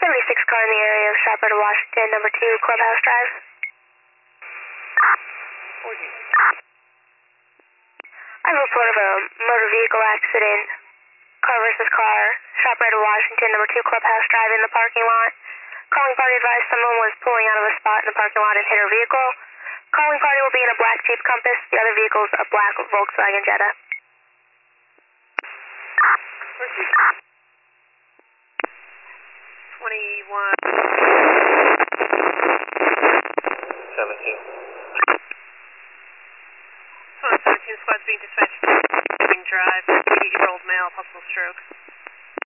76 car in the area of Sharpwood, Washington, number 2, Clubhouse Drive. I have a report of a motor vehicle accident, car versus car, Sharpwood, Washington, number 2, Clubhouse Drive in the parking lot. Calling party advised someone was pulling out of a spot in the parking lot and hit her vehicle. Calling party will be in a black Jeep Compass. The other vehicle is a black Volkswagen Jetta. 21.